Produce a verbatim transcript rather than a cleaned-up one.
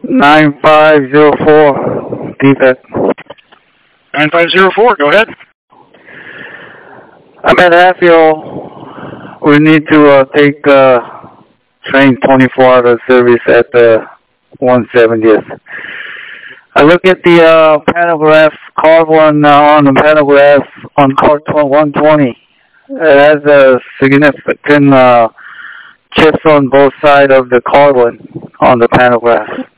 nine five zero four, defect. nine five zero four, go ahead. I'm at Hatfield. We need to uh, take uh, train twenty-four out of service at the one seventieth. I look at the uh, pantograph, card one uh, on the pantograph on card one twenty. It has a significant uh, chips on both sides of the card one on the pantograph.